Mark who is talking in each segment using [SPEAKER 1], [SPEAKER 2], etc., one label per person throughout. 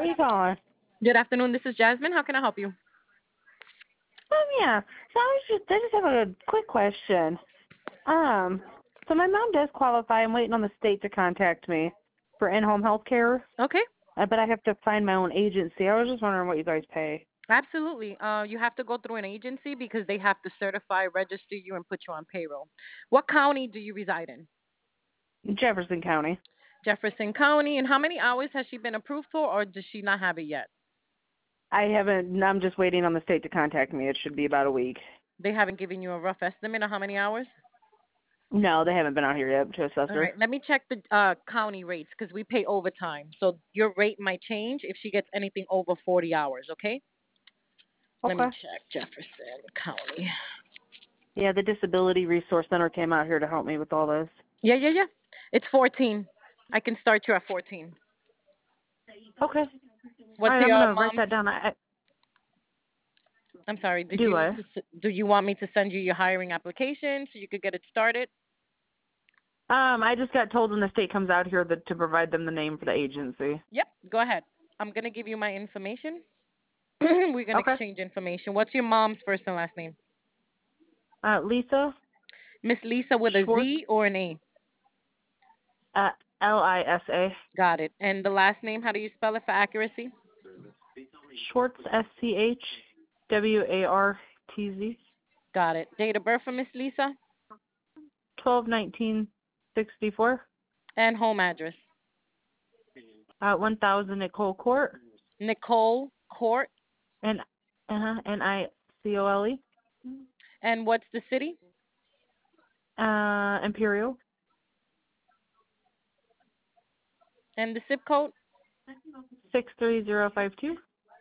[SPEAKER 1] you calling?
[SPEAKER 2] Good afternoon. This is Jasmine. How can I help you?
[SPEAKER 1] Yeah. So I just have a quick question. Um, so my mom does qualify. I'm waiting on the state to contact me for in-home health care,
[SPEAKER 2] Okay.
[SPEAKER 1] but I have to find my own agency. I was just wondering what you guys pay.
[SPEAKER 2] Absolutely. You have to go through an agency because they have to certify, register you, and put you on payroll. What county do you reside in?
[SPEAKER 1] Jefferson County.
[SPEAKER 2] Jefferson County. And how many hours has she been approved for, or does she not have it yet?
[SPEAKER 1] I haven't. I'm just waiting on the state to contact me. It should be about a week.
[SPEAKER 2] They haven't given you a rough estimate of how many hours?
[SPEAKER 1] No, they haven't been out here yet to assess
[SPEAKER 2] All
[SPEAKER 1] her.
[SPEAKER 2] right. Let me check the county rates because we pay overtime. So your rate might change if she gets anything over 40 hours, okay? Let me
[SPEAKER 1] Okay.
[SPEAKER 2] check Jefferson County.
[SPEAKER 1] Yeah, the Disability Resource Center came out here to help me with all this.
[SPEAKER 2] Yeah. It's 14. I can start you at 14.
[SPEAKER 1] Okay. All
[SPEAKER 2] What's
[SPEAKER 1] right, I'm
[SPEAKER 2] your
[SPEAKER 1] gonna write
[SPEAKER 2] mom's?
[SPEAKER 1] that down.
[SPEAKER 2] I'm sorry.
[SPEAKER 1] Do I?
[SPEAKER 2] Do you want me to send you your hiring application so you could get it started?
[SPEAKER 1] I just got told when the state comes out here to provide them the name for the agency.
[SPEAKER 2] Yep. Go ahead. I'm gonna give you my information. We're gonna
[SPEAKER 1] Okay.
[SPEAKER 2] exchange information. What's your mom's first and last name?
[SPEAKER 1] Lisa
[SPEAKER 2] Miss Lisa with a
[SPEAKER 1] Schwartz,
[SPEAKER 2] Z or an A?
[SPEAKER 1] Lisa.
[SPEAKER 2] Got it. And the last name, how do you spell it for accuracy?
[SPEAKER 1] Schwartz, Schwartz.
[SPEAKER 2] Got it. Date of birth for Miss Lisa
[SPEAKER 1] 12/19/64.
[SPEAKER 2] and home address.
[SPEAKER 1] 1000 Nicole Court.
[SPEAKER 2] Nicole Court.
[SPEAKER 1] And Nicole.
[SPEAKER 2] And what's the city?
[SPEAKER 1] Imperial.
[SPEAKER 2] And the zip code?
[SPEAKER 1] 63052.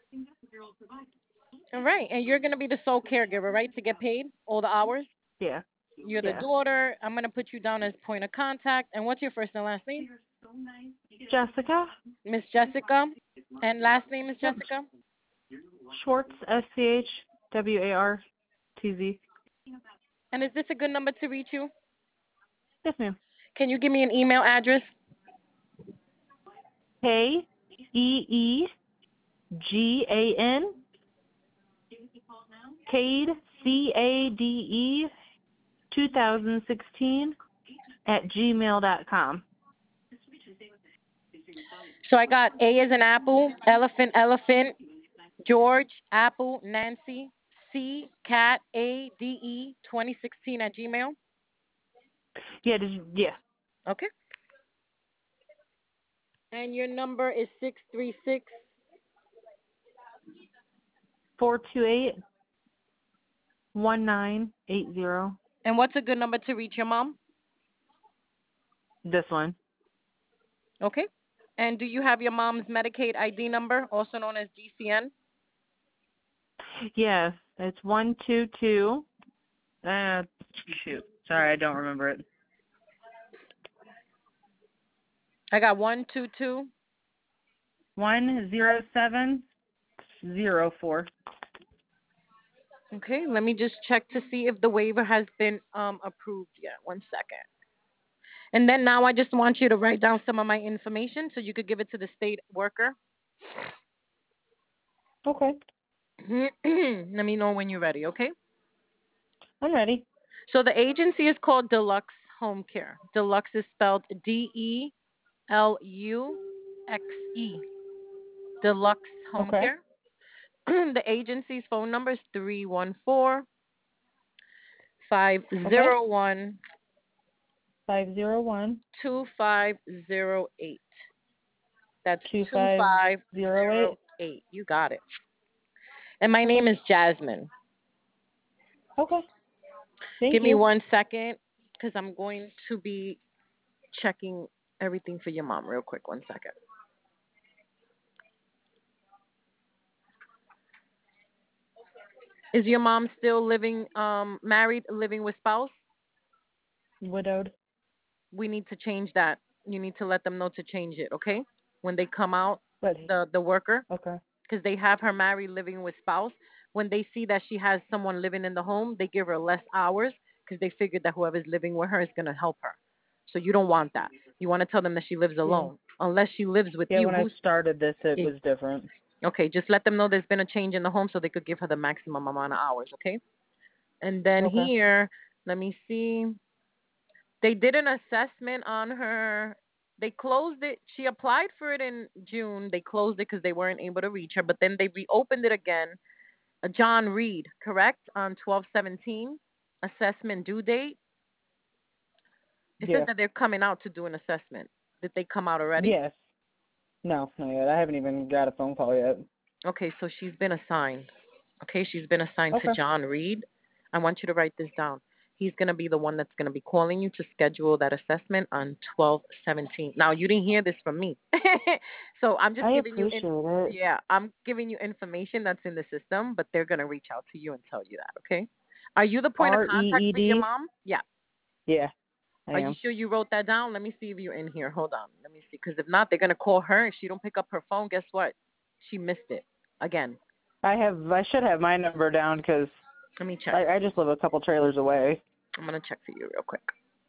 [SPEAKER 2] All right. And you're gonna be the sole caregiver, right, to get paid all the hours?
[SPEAKER 1] Yeah.
[SPEAKER 2] You're the
[SPEAKER 1] Yeah.
[SPEAKER 2] daughter. I'm gonna put you down as point of contact. And what's your first and last name?
[SPEAKER 1] Jessica.
[SPEAKER 2] Miss Jessica. And last name is
[SPEAKER 1] Yep.
[SPEAKER 2] Jessica.
[SPEAKER 1] Schwartz, Schwartz.
[SPEAKER 2] And is this a good number to reach you?
[SPEAKER 1] Yes, ma'am.
[SPEAKER 2] Can you give me an email address?
[SPEAKER 1] KEEGAN Cade CADE 2016 @gmail.com.
[SPEAKER 2] So I got A as an apple, elephant, George, apple, Nancy, C, cat, ADE 2016 at Gmail.
[SPEAKER 1] Yeah.
[SPEAKER 2] Okay. And your number is 636.
[SPEAKER 1] 428-1980.
[SPEAKER 2] And what's a good number to reach your mom?
[SPEAKER 1] This one.
[SPEAKER 2] Okay. And do you have your mom's Medicaid ID number, also known as GCN?
[SPEAKER 1] Yes, it's 122. Shoot. Sorry, I don't remember it.
[SPEAKER 2] I got 122.
[SPEAKER 1] 10704.
[SPEAKER 2] Okay, let me just check to see if the waiver has been approved yet. 1 second. And then now I just want you to write down some of my information so you could give it to the state worker.
[SPEAKER 1] Okay.
[SPEAKER 2] Let me know when you're ready, okay?
[SPEAKER 1] I'm ready.
[SPEAKER 2] So the agency is called Deluxe Home Care. Deluxe is spelled DELUXE. Deluxe Home
[SPEAKER 1] Okay.
[SPEAKER 2] Care. The agency's phone number is 314
[SPEAKER 1] Okay.
[SPEAKER 2] 501
[SPEAKER 1] 501
[SPEAKER 2] 2508. That's
[SPEAKER 1] 2508.
[SPEAKER 2] 2508. You got it. And my name is Jasmine.
[SPEAKER 1] Okay. Thank
[SPEAKER 2] Give me
[SPEAKER 1] you.
[SPEAKER 2] 1 second because I'm going to be checking everything for your mom real quick. 1 second. Is your mom still living married, living with spouse?
[SPEAKER 1] Widowed.
[SPEAKER 2] We need to change that. You need to let them know to change it, okay? When they come out,
[SPEAKER 1] But
[SPEAKER 2] the worker,
[SPEAKER 1] okay.
[SPEAKER 2] because they have her married, living with spouse. When they see that she has someone living in the home, they give her less hours because they figured that whoever's living with her is going to help her. So you don't want that. You want to tell them that she lives
[SPEAKER 1] Yeah.
[SPEAKER 2] alone. unless she lives with
[SPEAKER 1] Yeah,
[SPEAKER 2] you.
[SPEAKER 1] when I
[SPEAKER 2] Who's
[SPEAKER 1] started this, it
[SPEAKER 2] eh,
[SPEAKER 1] was different.
[SPEAKER 2] okay? Just let them know there's been a change in the home so they could give her the maximum amount of hours. Okay. And then
[SPEAKER 1] Okay.
[SPEAKER 2] here, let me see. They did an assessment on her. They closed it. She applied for it in June. They closed it because they weren't able to reach her. But then they reopened it again. John Reed, correct? On 12/17, assessment due date. It says
[SPEAKER 1] Yeah.
[SPEAKER 2] that they're coming out to do an assessment. Did they come out already?
[SPEAKER 1] Yes. No, not yet. I haven't even got a phone call yet.
[SPEAKER 2] Okay, so she's been assigned. Okay, she's been assigned to
[SPEAKER 1] Okay.
[SPEAKER 2] John Reed. I want you to write this down. He's going to be the one that's going to be calling you to schedule that assessment on 12/17. Now, you didn't hear this from me. So I'm just
[SPEAKER 1] I
[SPEAKER 2] giving you
[SPEAKER 1] appreciate it.
[SPEAKER 2] yeah, I'm giving you information that's in the system, but they're going to reach out to you and tell you that, okay? Are you the point of contact for your
[SPEAKER 1] REED?
[SPEAKER 2] mom? Yeah.
[SPEAKER 1] Yeah, I
[SPEAKER 2] Are you
[SPEAKER 1] am.
[SPEAKER 2] sure you wrote that down? Let me see if you're in here. Hold on. Let me see. Because if not, they're going to call her. If she don't pick up her phone, guess what? She missed it again.
[SPEAKER 1] I should have my number down because
[SPEAKER 2] Let me check.
[SPEAKER 1] I just live a couple trailers away.
[SPEAKER 2] I'm going to check for you real quick.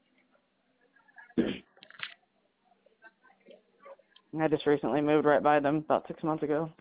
[SPEAKER 1] I just recently moved right by them about 6 months ago.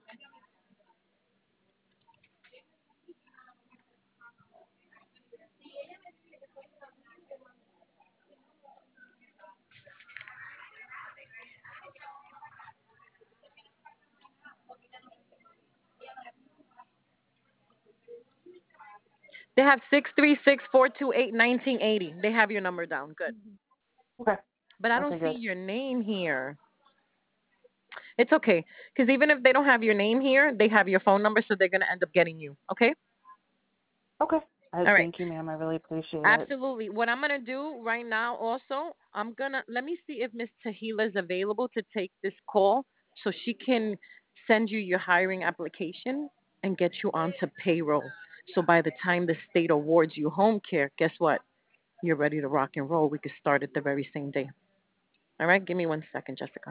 [SPEAKER 2] They have 636-428-1980. They have your number down. Good.
[SPEAKER 1] Okay.
[SPEAKER 2] But I don't
[SPEAKER 1] Okay,
[SPEAKER 2] see
[SPEAKER 1] good.
[SPEAKER 2] your name here. It's okay. Because even if they don't have your name here, they have your phone number, so they're going to end up getting you. Okay?
[SPEAKER 1] Okay.
[SPEAKER 2] All right.
[SPEAKER 1] Thank you, ma'am. I really appreciate it.
[SPEAKER 2] Absolutely. What I'm gonna do right now, also, I'm gonna let me see if Miss Tahila is available to take this call, so she can send you your hiring application and get you onto payroll. So by the time the state awards you home care, guess what? You're ready to rock and roll. We could start it the very same day. All right. Give me 1 second, Jessica.